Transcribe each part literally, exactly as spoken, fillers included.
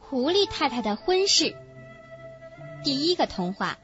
狐狸太太的婚事。第一个童话。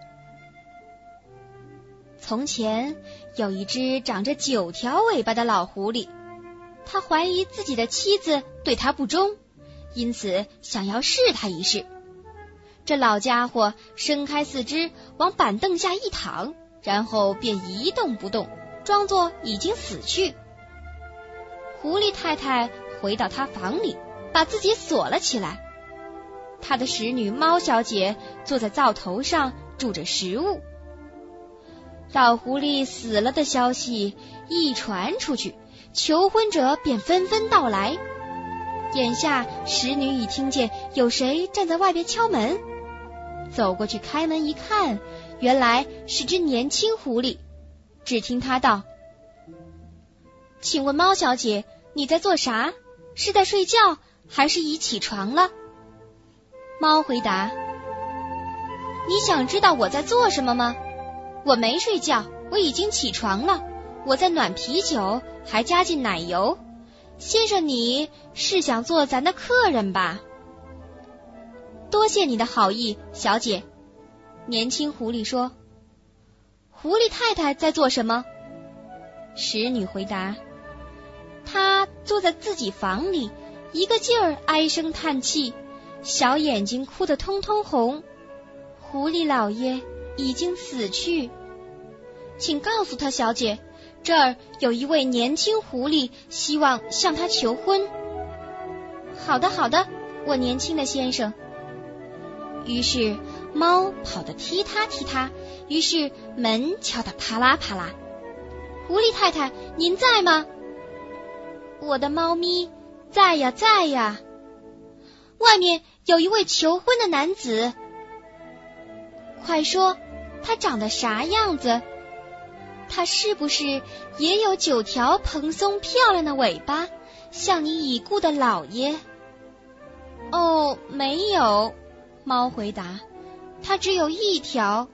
从前有一只长着九条尾巴的老狐狸，他怀疑自己的妻子对他不忠，因此想要试他一试。这老家伙伸开四肢往板凳下一躺，然后便一动不动，装作已经死去。狐狸太太回到她房里，把自己锁了起来。她的使女猫小姐坐在灶头上煮着食物。老狐狸死了的消息一传出去，求婚者便纷纷到来。眼下使女已听见有谁站在外边敲门，走过去开门一看，原来是只年轻狐狸。只听他道：请问猫小姐，你在做啥？是在睡觉，还是已起床了？猫回答：你想知道我在做什么吗？我没睡觉，我已经起床了，我在暖啤酒，还加进奶油。先生，你是想做咱的客人吧？多谢你的好意，小姐。年轻狐狸说。狐狸太太在做什么？使女回答：她坐在自己房里，一个劲儿唉声叹气，小眼睛哭得通通红。狐狸老爷已经死去，请告诉他，小姐，这儿有一位年轻狐狸希望向他求婚。好的好的，我年轻的先生。于是猫跑得踢踏踢踏，于是门敲得啪啦啪啦。狐狸太太，您在吗？我的猫咪在呀在呀。外面有一位求婚的男子。快说，他长得啥样子？他是不是也有九条蓬松漂亮的尾巴，像你已故的老爷？哦，没有，猫回答，他只有一条。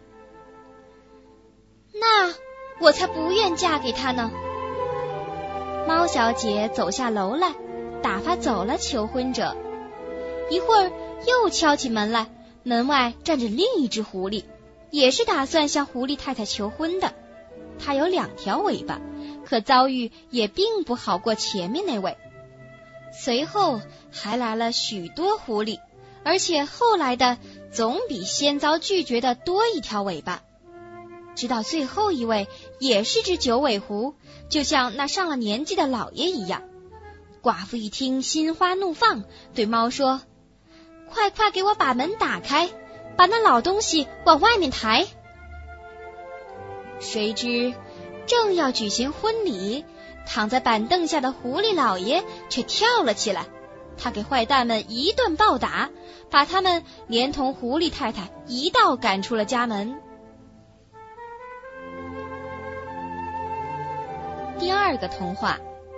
那我才不愿嫁给他呢。猫小姐走下楼来，打发走了求婚者。一会儿又敲起门来，门外站着另一只狐狸，也是打算向狐狸太太求婚的。它有两条尾巴，可遭遇也并不好过前面那位。随后还来了许多狐狸，而且后来的总比先遭拒绝的多一条尾巴。直到最后一位也是只九尾狐，就像那上了年纪的老爷一样。寡妇一听，心花怒放，对猫说：快快给我把门打开，把那老东西往外面抬。谁知正要举行婚礼，躺在板凳下的狐狸老爷却跳了起来。他给坏蛋们一顿暴打，把他们连同狐狸太太一道赶出了家门。第二个童话。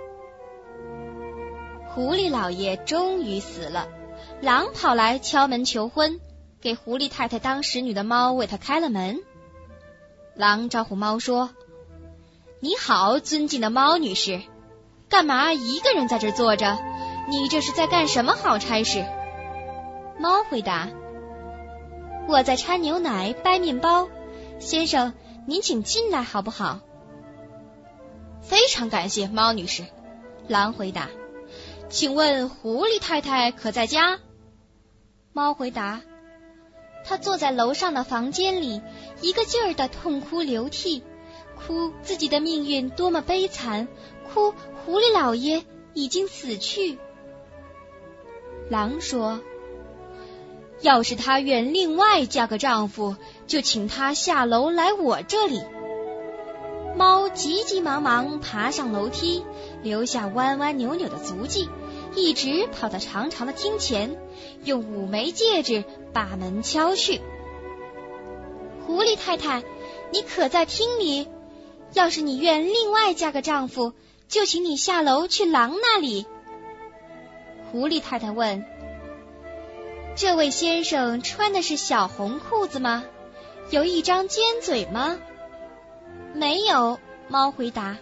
狐狸老爷终于死了，狼跑来敲门求婚，给狐狸太太当使女的猫为他开了门。狼招呼猫说：你好，尊敬的猫女士，干嘛一个人在这坐着？你这是在干什么好差事？猫回答：我在掺牛奶掰面包，先生您请进来好不好？非常感谢，猫女士。狼回答：请问狐狸太太可在家？猫回答：她坐在楼上的房间里，一个劲儿的痛哭流涕，哭自己的命运多么悲惨，哭狐狸老爷已经死去。狼说：要是她愿另外嫁个丈夫，就请她下楼来我这里。猫急急忙忙爬上楼梯，留下弯弯扭扭的足迹，一直跑到长长的厅前，用五枚戒指把门敲去。狐狸太太，你可在厅里？要是你愿另外嫁个丈夫，就请你下楼去狼那里。狐狸太太问：这位先生穿的是小红裤子吗？有一张尖嘴吗？没有，猫回答。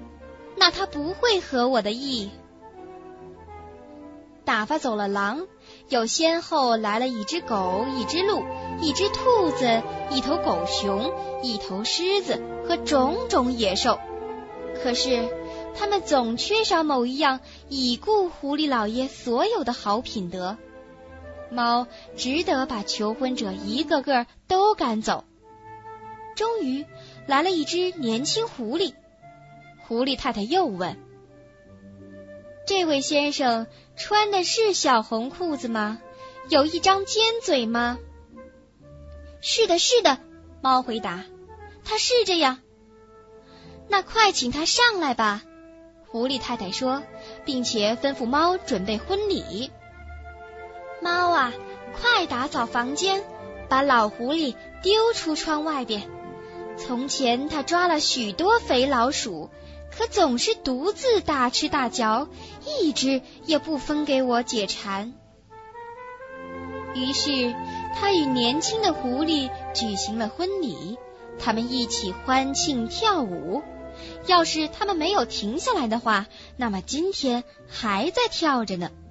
那他不会合我的意。打发走了狼， 又先后来了一只狗、一只鹿、一只兔子、一头狗熊、一头狮子和种种野兽。可是他们总缺少某一样已故狐狸老爷所有的好品德，猫只得把求婚者一个个都赶走。终于来了一只年轻狐狸，狐狸太太又问：这位先生穿的是小红裤子吗？有一张尖嘴吗？是的，是的，猫回答，他是这样。那快请他上来吧，狐狸太太说，并且吩咐猫准备婚礼。猫啊，快打扫房间，把老狐狸丢出窗外边。从前他抓了许多肥老鼠，可总是独自大吃大嚼，一只也不分给我解馋。于是他与年轻的狐狸举行了婚礼，他们一起欢庆跳舞。要是他们没有停下来的话，那么今天还在跳着呢。